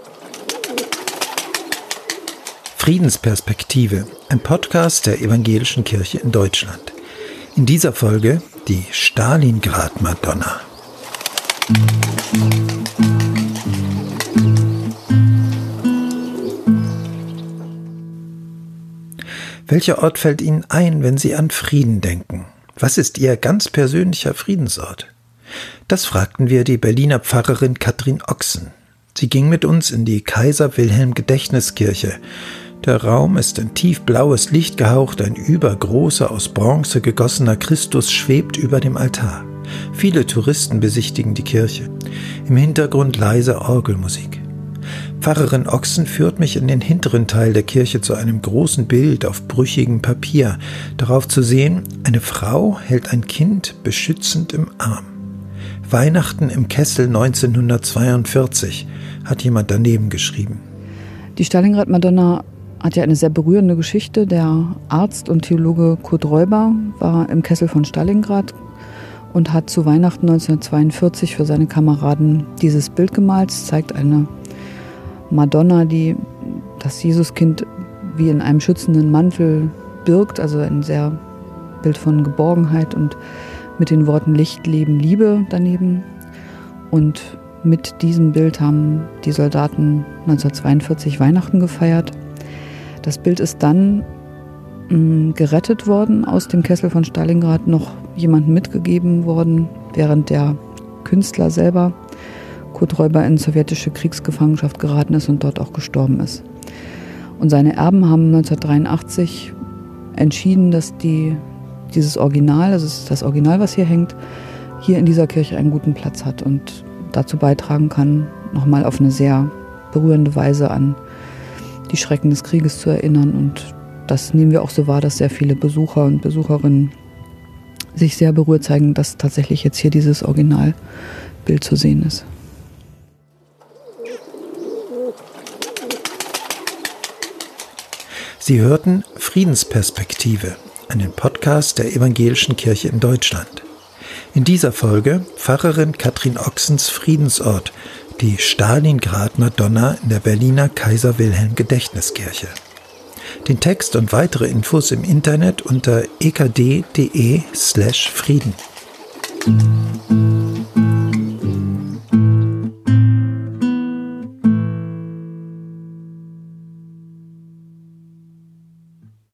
Friedensperspektive, ein Podcast der Evangelischen Kirche in Deutschland. In dieser Folge die Stalingrad-Madonna. Welcher Ort fällt Ihnen ein, wenn Sie an Frieden denken? Was ist Ihr ganz persönlicher Friedensort? Das fragten wir die Berliner Pfarrerin Katrin Ochsen. Sie ging mit uns in die Kaiser-Wilhelm-Gedächtniskirche. Der Raum ist in tiefblaues Licht gehaucht, ein übergroßer, aus Bronze gegossener Christus schwebt über dem Altar. Viele Touristen besichtigen die Kirche. Im Hintergrund leise Orgelmusik. Pfarrerin Ochsen führt mich in den hinteren Teil der Kirche zu einem großen Bild auf brüchigem Papier. Darauf zu sehen, eine Frau hält ein Kind beschützend im Arm. Weihnachten im Kessel 1942, hat jemand daneben geschrieben. Die Stalingrad-Madonna hat ja eine sehr berührende Geschichte. Der Arzt und Theologe Kurt Räuber war im Kessel von Stalingrad und hat zu Weihnachten 1942 für seine Kameraden dieses Bild gemalt. Es zeigt eine Madonna, die das Jesuskind wie in einem schützenden Mantel birgt, also ein sehr Bild von Geborgenheit und mit den Worten Licht, Leben, Liebe daneben. Und mit diesem Bild haben die Soldaten 1942 Weihnachten gefeiert. Das Bild ist dann gerettet worden, aus dem Kessel von Stalingrad noch jemandem mitgegeben worden, während der Künstler selber, Kurt Räuber, in sowjetische Kriegsgefangenschaft geraten ist und dort auch gestorben ist. Und seine Erben haben 1983 entschieden, dass dieses Original, das ist das Original, was hier hängt, hier in dieser Kirche einen guten Platz hat und dazu beitragen kann, nochmal auf eine sehr berührende Weise an die Schrecken des Krieges zu erinnern. Und das nehmen wir auch so wahr, dass sehr viele Besucher und Besucherinnen sich sehr berührt zeigen, dass tatsächlich jetzt hier dieses Originalbild zu sehen ist. Sie hörten Friedensperspektive, einen Podcast der Evangelischen Kirche in Deutschland. In dieser Folge Pfarrerin Katrin Ochsens Friedensort, die Stalingrad-Madonna in der Berliner Kaiser-Wilhelm-Gedächtniskirche. Den Text und weitere Infos im Internet unter ekd.de/Frieden.